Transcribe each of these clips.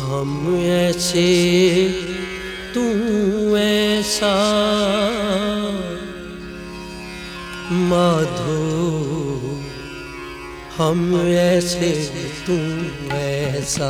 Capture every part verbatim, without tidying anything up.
हम ऐसे तू ऐसा माधो, हम ऐसे तू ऐसा,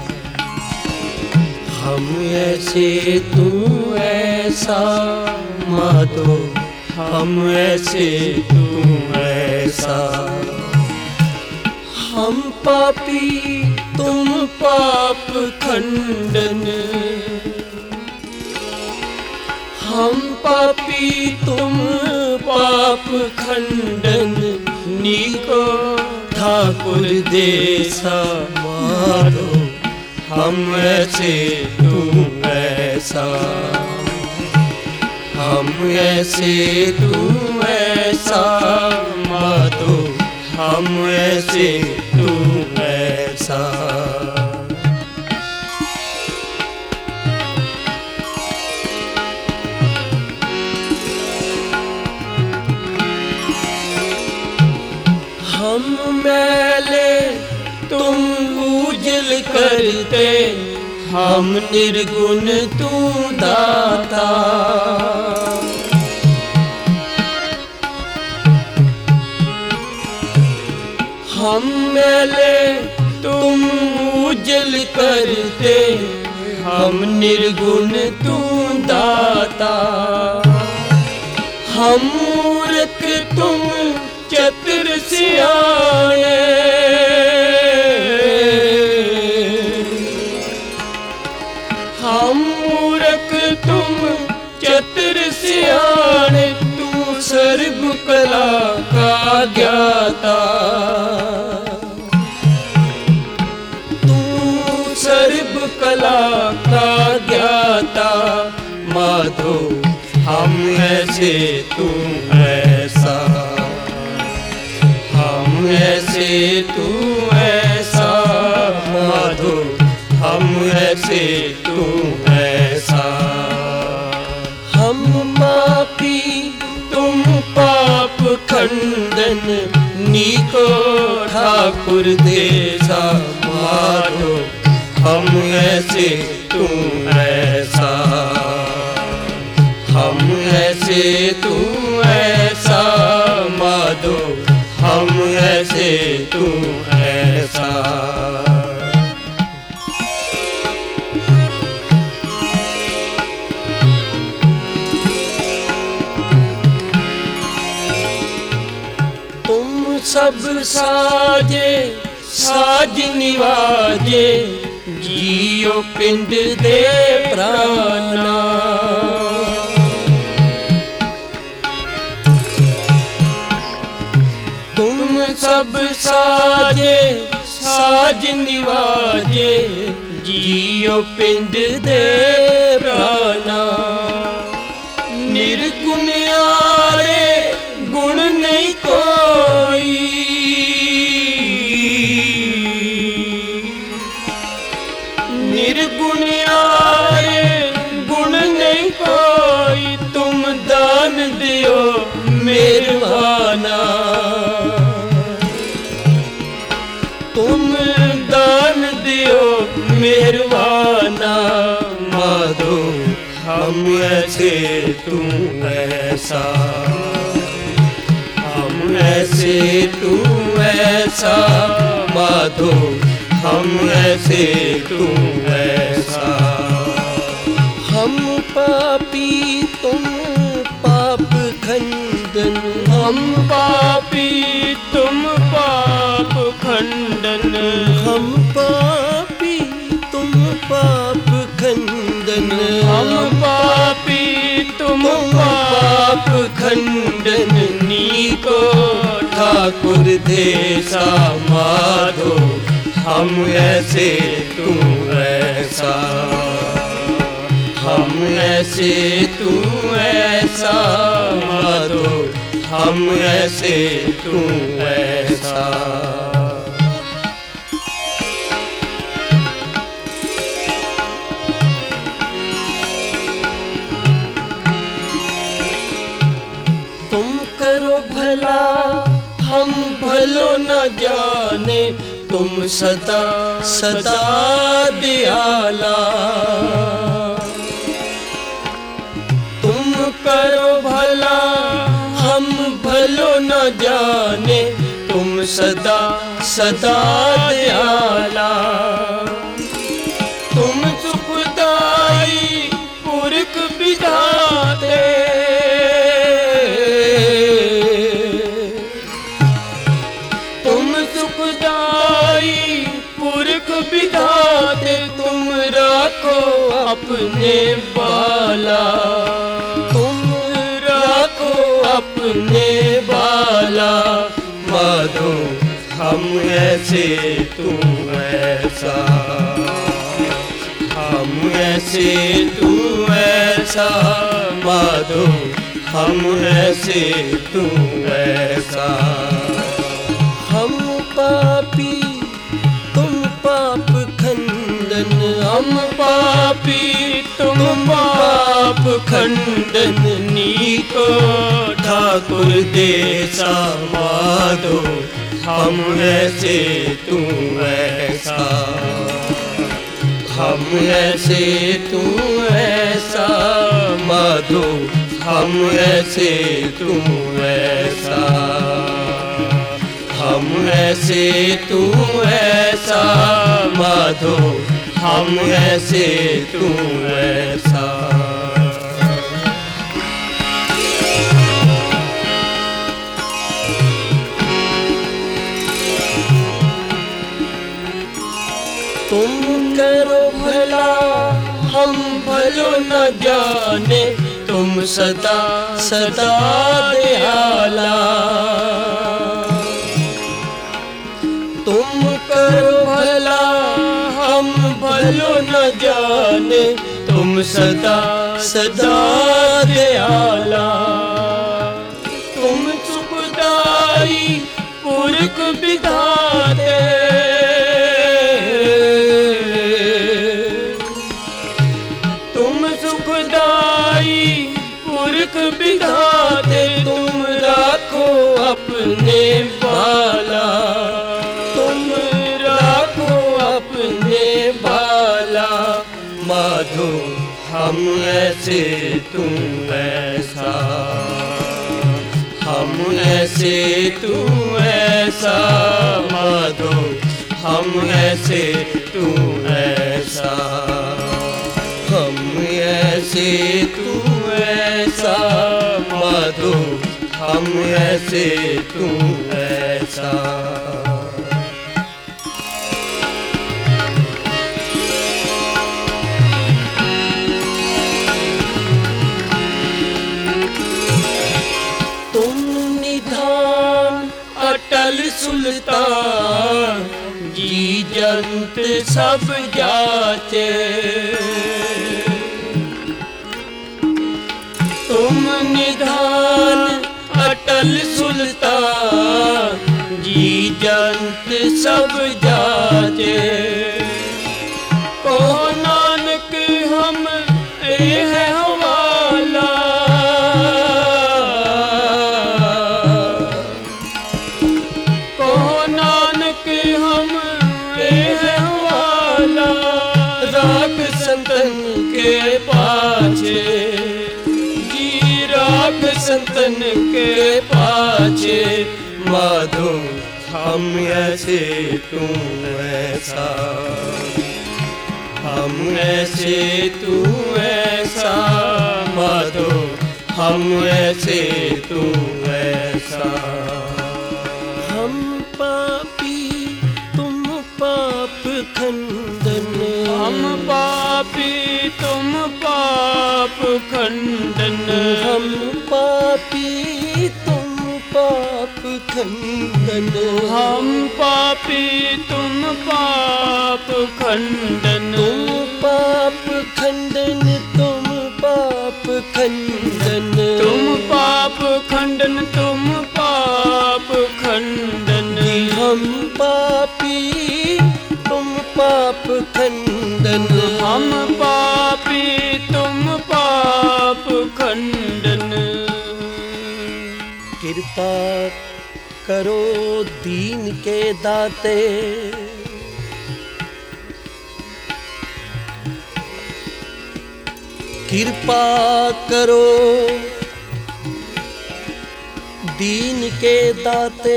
हम ऐसे तू ऐसा माधो, हम ऐसे तू ऐसा। हम पापी तुम पाप खंडन, हम पापी तुम पाप खंडन, नीको ठाकुर देसा माधो, हम ऐसे तू ऐसा, हम ऐसे तू ऐसा माधो, हम ऐसे तू ऐसा। हम मैले तुम उजल करते, हम निर्गुण तू दाता। हम मैले तुम उजल करते, हम निर्गुण तू दाता। हम मूर्ख तुम चतुर सियाने, हम मूर्ख तुम चतुर सियाने, तू सर्व कला का ज्ञाता। तू सर्व कला का ज्ञाता माधो, हम ऐसे तू ऐसा, हम ऐसे तू ऐसा माधो, हम ऐसे तू ऐसा। हम पापी तुम पाप खंडन, नीको ठाकुर देसा माधो, हम ऐसे तू ऐसा, हम ऐसे तू ऐसा माधो, हम ऐसे तू ऐसा। तुम सब साजे साज निवाजे, जियो पिंड दे प्राणा। तुम सब साजे साज निवाजे, जियो पिंड दे प्राणा। निर्गुण आरे गुण नहीं कोई, निर्गुण आरे गुण नहीं कोई, तुम दान दियो मेहरबाना। तुम दान दियो मेहरबाना माधो, हम ऐसे तू ऐसा, हम ऐसे तू ऐसा माधो, हम ऐसे तू ऐसा। हम पापी तुम पाप खंडन, हम पापी तुम पाप खंडन, हम पापी तुम पाप खंडन, हम पापी तुम पाप खंडन, नीको ठाकुर देसा माधो, हम ऐसे तू ऐसा, हम ऐसे तू ऐसा माधो, हम ऐसे तू ऐसा। तुम करो भला हम भलो न जाने, तुम सदा सदा दयाला। तुम करो भला हम भलो न जाने, तुम सदा सदा दयाला। तुम सुखदाई पुरख विधाते, तुम सुखदाई पुरख विधाते, तुम राखो अपने बाला, तुम राखो अपने बाला। माधो हम ऐसे तू ऐसा, हम ऐसे तू ऐसा। माधो हम ऐसे तू ऐसा। हम पापी तुम पाप खंडन, हम पापी तुम पाप खंडन। नीको ठाकुर देसा माधो हम ऐसे तू ऐसा, हम ऐसे तू ऐसा। माधो हम ऐसे तू ऐसा, हम ऐसे तू ऐसा। माधो हम ऐसे तू ऐसा। तुम करो भला हम भलो न जाने, तुम सदा सदा दयाला। तुम करो भला हम भलो न जाने, तुम सदा सदा दयाला। तुम सुखदाई पुरख विधाते, तुम सुखदाई पुरख विधाते, तुम राखो अपने बाला, तुम राखो अपने बाला। माधो हम ऐसे तू ऐसा, हम ऐसे तू ऐसा। माधो हम ऐसे तू ऐसा, हम ऐसे तू ऐसा। माधो हम ऐसे तू ऐसा। तुम निधान अटल सुल्तान, जी जंत सब जाचे। तुम निधान अटल सुल्तान, जी जंत सब जाचे। कहो नानक हम ए है हवाला, कहो नानक हम ए है हवाला। राख संतन के पाछे, संतन के पाछे। माधो हम ऐसे तू ऐसा, हम ऐसे तू ऐसा। माधो हम ऐसे तू ऐसा। हम पापी तुम पाप खंडन, हम पापी तुम पाप खंडन। हम पापी तुम पाप खंडन, हम पापी तुम पाप खंडन। तुम पाप खंडन, तुम पाप खंडन, तुम पाप खंडन, तुम पाप खंडन। हम पापी तुम पाप खंडन, हम पापी तुम पाप खंडन। कृपा करो दीन के दाते, कृपा करो दीन के दाते,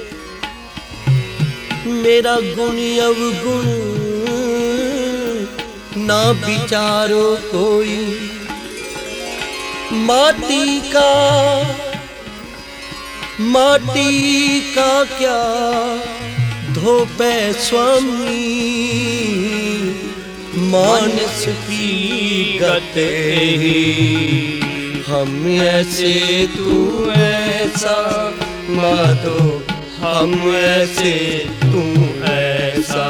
मेरा गुण अवगुण ना विचारो कोई। माटी का माटी का क्या धोपे स्वामी, मानस की गते ही। हम ऐसे तू ऐसा माधो, हम ऐसे तू ऐसा,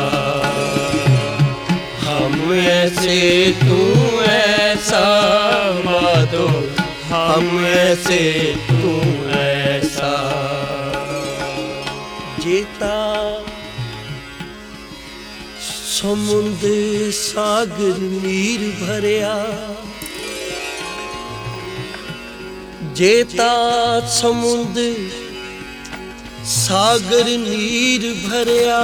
हम ऐसे तू ऐसा माधो, हम ऐसे तू ऐसा। जेता समुद्र सागर नीर भरिया, जेता समुद्र सागर नीर भरिया।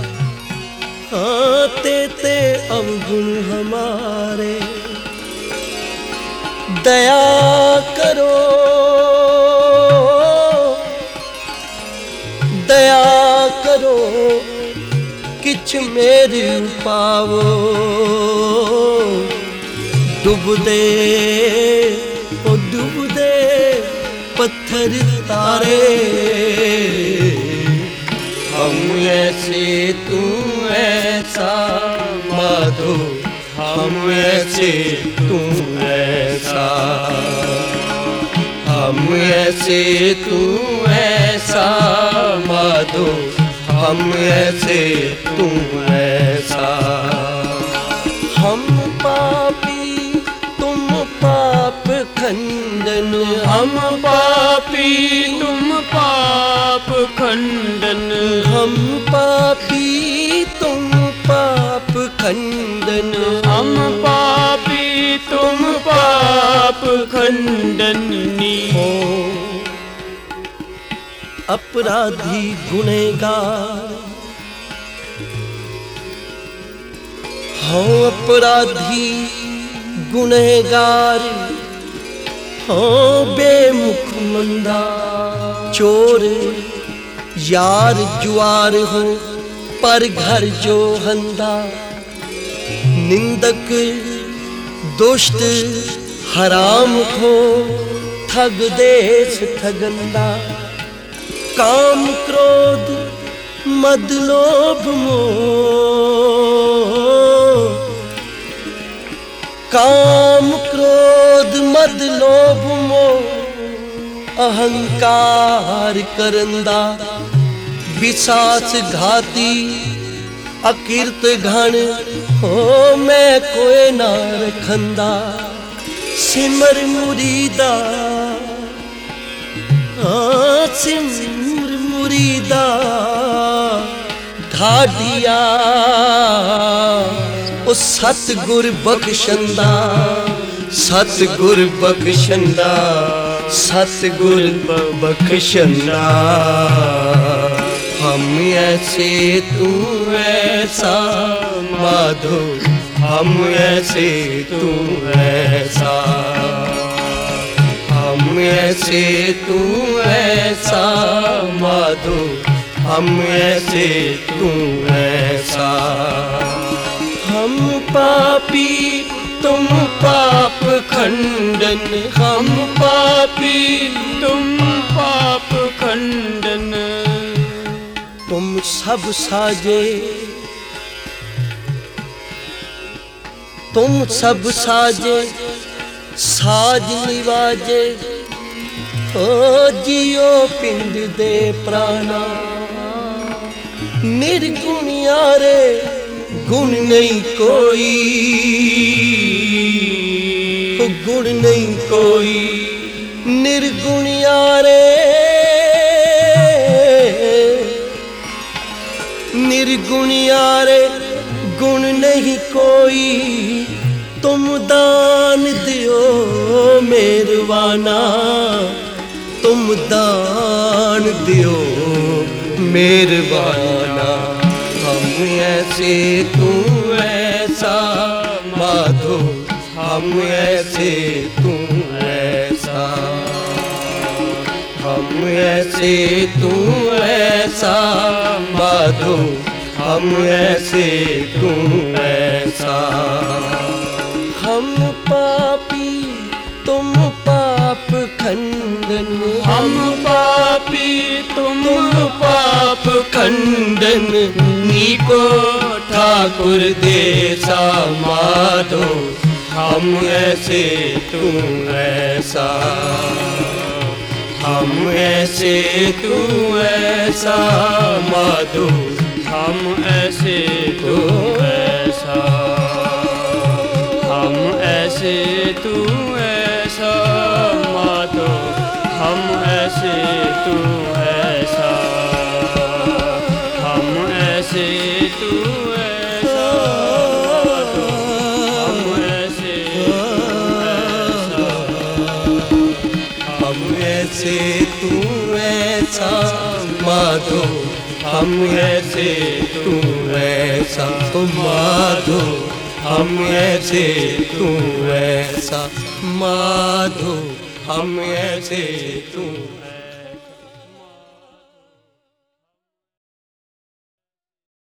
हाँ तेते अवगुण हमारे, दया करो दया करो किछ मेरे पावो। डूब दे ओ डूब दे पत्थर तारे, हम ऐसे तू ऐसा माधो, हम ऐसे तू ऐसा, हम ऐसे तू ऐसा माधो, हम ऐसे तू ऐसा। हम पापी तुम पाप खंडन, हम पापी तुम पाप खंडन, हम पापी तुम पाप खंडन, हम पापी तुम पाप खंडनी। हो अपराधी गुनहगार, हो अपराधी गुनहगार, हो बेमुख मंदा चोर। यार जुआर हो पर घर जो हंदा, निंदक दुष्ट हराम हो ठग देश ठगंदा। काम क्रोध मद लोभ मोह, काम क्रोध मद लोभ मोह अहंकार करंदा। विसास घाती अकीर्त घन, हो मैं कोई ना रखंदा। सिमर मुरीदा हाँ सिमर मुरीदा, ढाडिया ओ सतगुर बख्शंदा, सतगुर बख्शंदा, सतगुर बख्शंदा। हम ऐसे तू ऐसा माधो, हम ऐसे तू ऐसा, हम ऐसे तू ऐसा माधो, हम ऐसे तू ऐसा। हम पापी तुम पाप खंडन, हम पापी तुम पाप खंडन। तुम सब साजे तुम सब साजे साज निवाजे, ओ जियो पिंड दे प्राणा। निर्गुणियारे गुण नहीं कोई, गुण नहीं कोई। निर्गुणियारे निर्गुणियारे गुण नहीं कोई। तुम दान दियो मेरवाना, तुम दान दियो मेरवाना। हम ऐसे तू ऐसा माधो, हम ऐसे तू ऐसा, हम ऐसे तू ऐसा माधो, हम ऐसे तू ऐसा। हम पापी तुम पाप खंडन, हम पापी तुम पाप खंडन, नीको ठाकुर देसा माधो, हम ऐसे तू ऐसा, हम ऐसे तू ऐसा माधो, हम ऐसे तू ऐसा, हम ऐसे तू ऐसा माधो, हम ऐसे तू ऐसा, हम ऐसे तू ऐसा माधो, हम ऐसे तू ऐसा, हम ऐसे तू ऐसा माधो, हम ऐसे तू ऐसा माधो, हम ऐसे तू ऐसा माधो, हम ऐसे तू